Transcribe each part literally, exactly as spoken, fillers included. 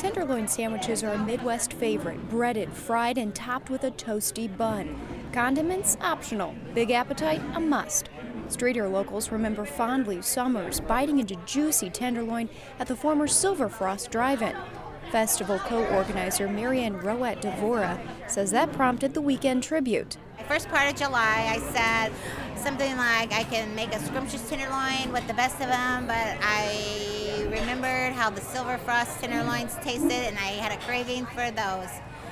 Tenderloin sandwiches are a Midwest favorite, breaded, fried, and topped with a toasty bun. Condiments optional, big appetite a must. Streator locals remember fondly summers biting into juicy tenderloin at the former Silver Frost Drive-In. Festival co-organizer Marianne Rowett Devora says that prompted the weekend tribute. The first part of July, I said something like I can make a scrumptious tenderloin with the best of them, but I remembered how the Silver Frost tenderloins tasted, and I had a craving for those.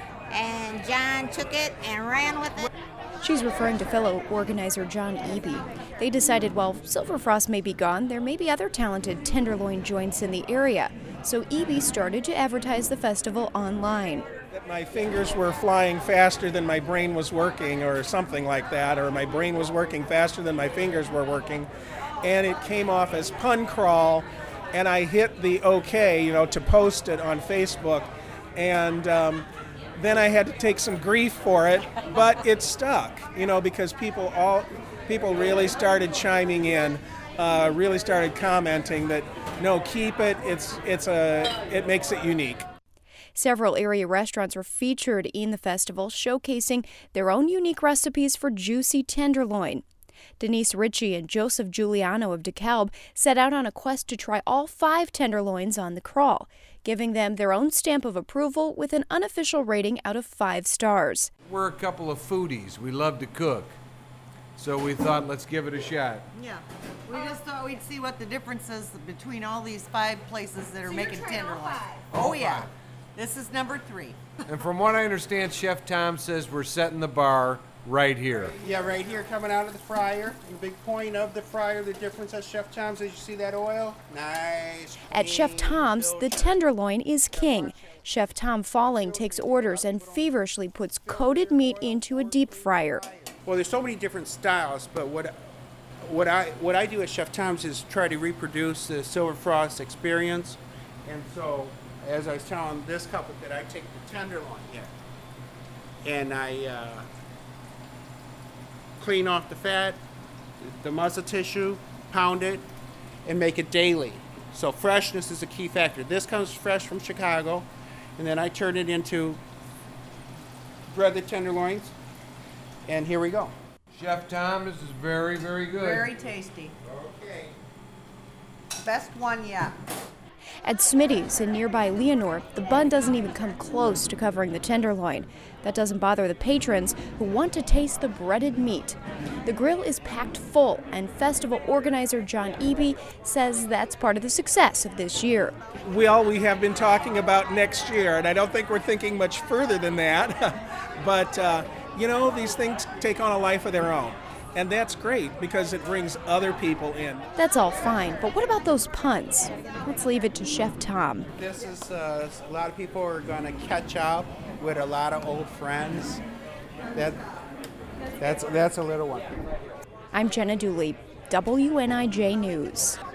And John took it and ran with it. She's referring to fellow organizer John Eby. They decided while Silver Frost may be gone, there may be other talented tenderloin joints in the area. So Eby started to advertise the festival online. My fingers were flying faster than my brain was working, or something like that, or my brain was working faster than my fingers were working, and it came off as Pun Crawl, and I hit the OK, you know, to post it on Facebook, and um, then I had to take some grief for it, but it stuck, you know, because people all people really started chiming in, uh, really started commenting that no, keep it. It's it's a it makes it unique. Several area restaurants were featured in the festival, showcasing their own unique recipes for juicy tenderloin. Denise Ritchie and Joseph Giuliano of DeKalb set out on a quest to try all five tenderloins on the crawl, giving them their own stamp of approval with an unofficial rating out of five stars. We're a couple of foodies. We love to cook. So we thought, let's give it a shot. Yeah, we just thought we'd see what the difference is between all these five places that are So making you're trying all tenderloin. five? Oh yeah, this is number three. And from what I understand, Chef Tom says we're setting the bar right here. Yeah, right here coming out of the fryer. The big point of the fryer, the difference at Chef Tom's, as you see that oil? Nice. At Chef Tom's, the tenderloin is king. Chef Tom Falling takes orders and feverishly puts coated meat into a deep fryer. Well, there's so many different styles, but what what I what I do at Chef Tom's is try to reproduce the Silver Frost experience. And so, as I was telling this couple, that I take the tenderloin here and I uh, clean off the fat, the muscle tissue, pound it, and make it daily. So freshness is a key factor. This comes fresh from Chicago, and then I turn it into breaded tenderloins, and here we go. Chef Tom, this is very, very good. Very tasty. Okay. Best one yet. At Smitty's in nearby Leonore, the bun doesn't even come close to covering the tenderloin. That doesn't bother the patrons who want to taste the breaded meat. The grill is packed full, and festival organizer John Eby says that's part of the success of this year. We all we have been talking about next year, and I don't think we're thinking much further than that. But uh, you know, these things take on a life of their own. And that's great because it brings other people in. That's all fine, but what about those puns? Let's leave it to Chef Tom. This is, uh, a lot of people are going to catch up with a lot of old friends. That, that's, that's a little one. I'm Jenna Dooley, W N I J News.